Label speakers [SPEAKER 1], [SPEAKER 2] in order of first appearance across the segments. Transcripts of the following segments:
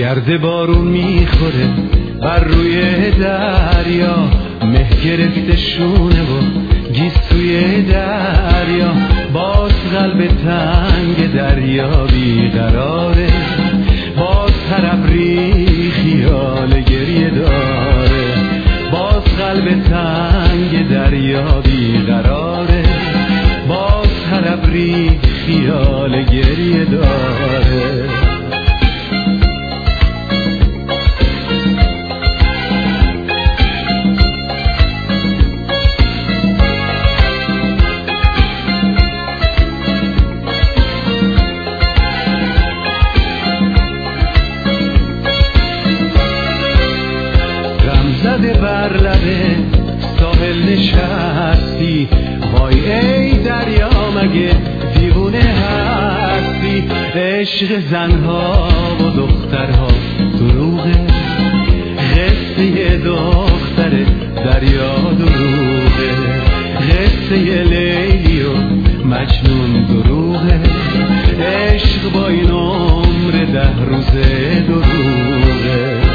[SPEAKER 1] گرد بارون میخوره بر روی دریا، مه گرفته شونه و گیسوی دریا، باز قلب تنگ دریا بیقراره، باز طرف خیال گریه داره، باز قلب تنگ دریا بیقراره، باز طرف خیال گریه داره. زده بر لبه ساحل نشستی، وای ای دریا مگه دیوونه هستی؟ عشق زنها و دخترها دروغه، قصه دختر دریا دروغه، قصه لیلی و مجنون دروغه، عشق با این عمر 10 روزه دروغه.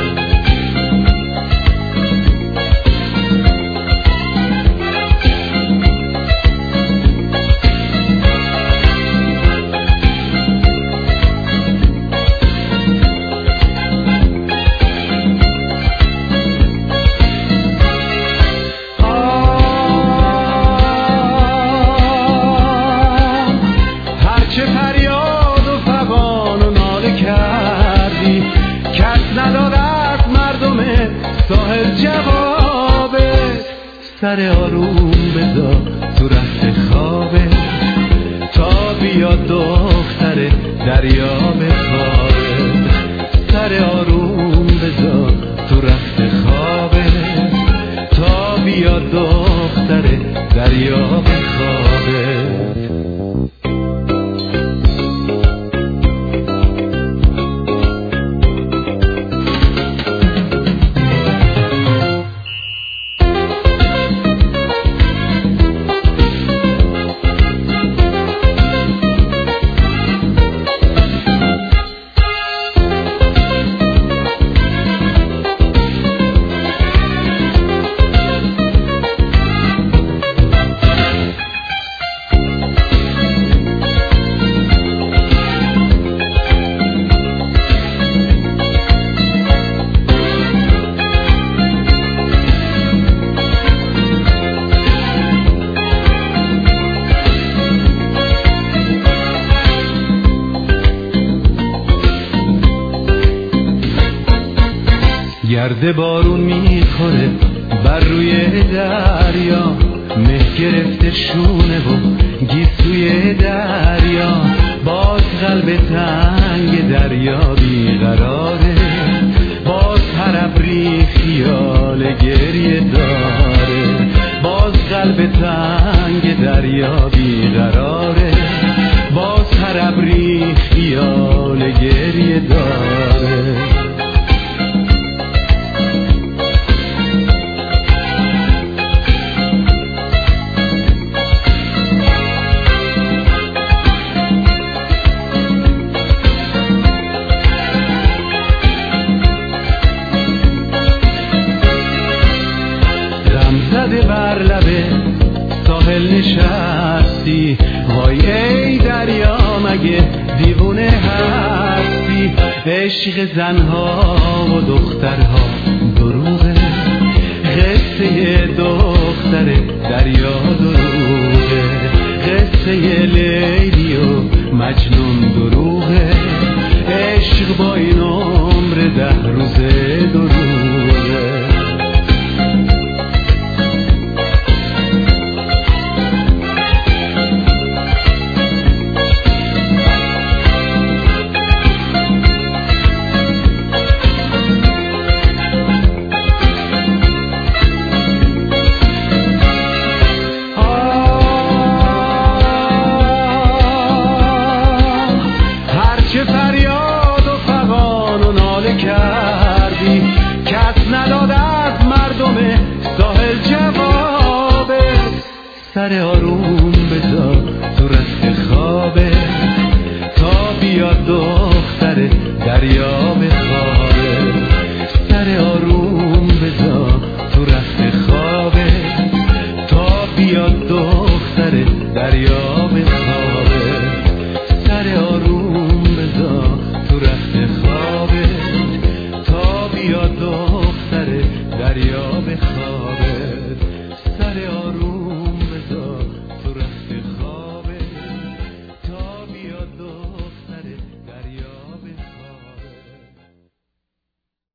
[SPEAKER 1] ساحل جوابه، سر آروم بذار تو رخت خوابه، تا بیاد دختر دریا بخوابه، سر آروم بذار تو رخت خوابه، تا بیاد دختر دریا بخوابه. گرد بارون میخوره بر روی دریا، مه گرفته شونه و گیسوی دریا، باز قلب تنگ دریا بیقراره، باز طرف خیال گریه داره، باز قلب تنگ دریا بیقراره، باز طرف خیال گریه داره. زده بر لبه ساحل نشستی، وای ای دریا مگه دیوونه هستی؟ عشق زنها و دخترها دروغه، قصه دختر دریا دروغه، قصه لیلی و مجنون دروغه، عشق با این عمر 10 روزه دروغه. چه فریاد و فغان و ناله کردی، کس نداد از مردم ساحل جوابه، سر